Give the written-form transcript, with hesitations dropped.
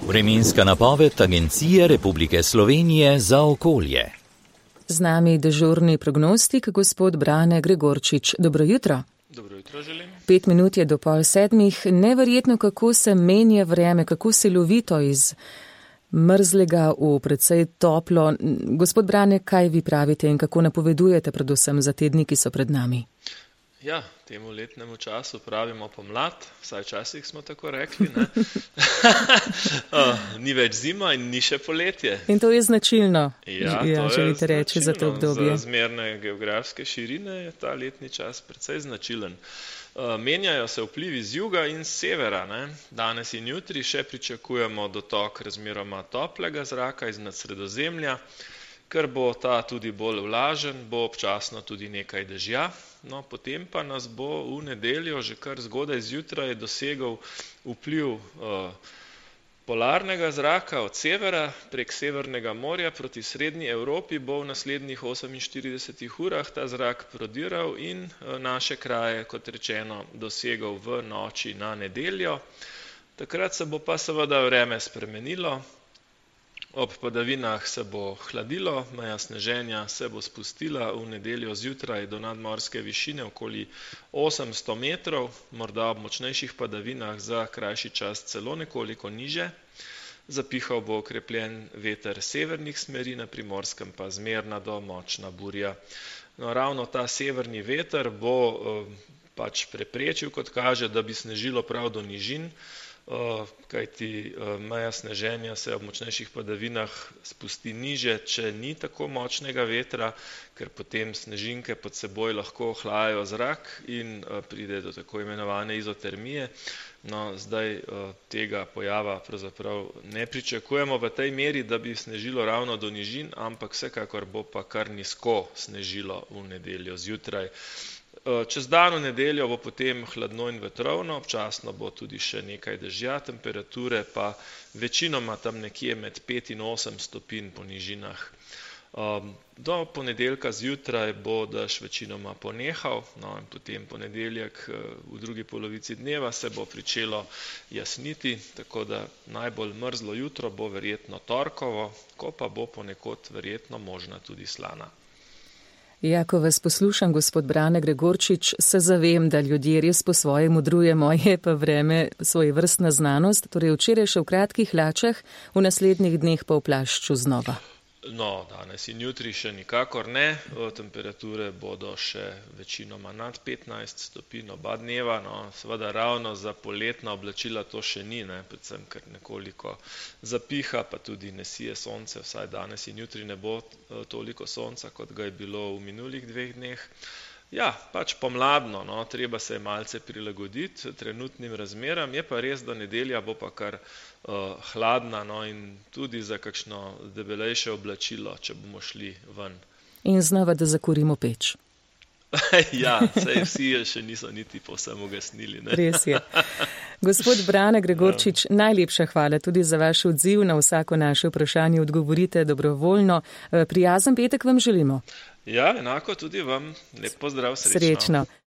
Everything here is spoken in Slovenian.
Vremenska napoved Agencije Republike Slovenije za okolje. Z nami dežurni prognostik, gospod Brane Gregorčič. Dobro jutro. Dobro jutro želim. 5 minut je do 6:30. Neverjetno, kako se menja vreme, kako silovito iz mrzlega v precej toplo. Gospod Brane, kaj vi pravite in kako napovedujete predvsem za te dni, ki so pred nami? Ja, temu letnemu času pravimo pomlad, vsaj včasih smo tako rekli, ne? Ni več zima in ni še poletje. In to je značilno, Ja, želite reči, za to obdobje. Za zmerne geografske širine je ta letni čas precej značilen. Menjajo se vplivi z juga in z severa, ne? Danes in jutri še pričakujemo dotok razmeroma toplega zraka iznad Sredozemlja. Ker bo ta tudi bolj vlažen, bo občasno tudi nekaj dežja. No, potem pa nas bo v nedeljo že kar zgodaj zjutraj dosegel vpliv polarnega zraka od severa prek Severnega morja proti srednji Evropi. Bo v naslednjih 48 urah ta zrak prodiral in naše kraje, kot rečeno, dosegel v noči na nedeljo. Takrat se bo pa seveda vreme spremenilo. Ob padavinah se bo hladilo, meja sneženja se bo spustila v nedeljo zjutraj do nadmorske višine okoli 800 metrov, morda ob močnejših padavinah za krajši čas celo nekoliko niže. Zapihal bo okrepljen veter severnih smeri, na Primorskem pa zmerna do močna burja. No, ravno ta severni veter bo pač preprečil, kot kaže, da bi snežilo prav do nižin, kajti meja sneženja se ob močnejših padavinah spusti niže, če ni tako močnega vetra, ker potem snežinke pod seboj lahko ohlajajo zrak in pride do tako imenovane izotermije. No, zdaj tega pojava pravzaprav ne pričakujemo v tej meri, da bi snežilo ravno do nižin, ampak vsekakor bo pa kar nizko snežilo v nedeljo zjutraj. Čez dan v nedeljo bo potem hladno in vetrovno, občasno bo tudi še nekaj dežja, temperature pa večinoma tam nekje med 5 in 8 stopinj po nižinah. Do ponedeljka zjutraj bo dež večinoma ponehal, no in potem ponedeljek v drugi polovici dneva se bo pričelo jasniti, tako da najbolj mrzlo jutro bo verjetno torkovo, ko pa bo ponekod verjetno možna tudi slana. Ja, ko vas poslušam, gospod Brane Gregorčič, se zavem, da ljudje res po svoje modrujemo, je pa vreme svojevrstna znanost, torej včeraj še v kratkih hlačah, v naslednjih dneh pa v plašču znova. No, danes in jutri še nikakor ne, temperature bodo še večinoma nad 15 stopinj oba dneva, no, seveda ravno za poletna oblačila to še ni, ne, predvsem ker nekoliko zapiha, pa tudi ne sije sonce, vsaj danes in jutri ne bo toliko sonca, kot ga je bilo v minulih 2 dneh. Ja, pač pomladno, no, treba se malce prilagoditi trenutnim razmeram, je pa res, da nedelja bo pa kar hladna, no, in tudi za kakšno debelejše oblačilo, če bomo šli ven. In znova, da zakurimo peč. Ja, saj vsi še niso niti povsem ugasnili, ne? Res je. Gospod Brane Gregorčič, najlepša hvala tudi za vaš odziv na vsako naše vprašanje. Odgovorite dobrovoljno. Prijazen petek vam želimo. Ja, enako tudi vam. Lep pozdrav, srečno. Srečno.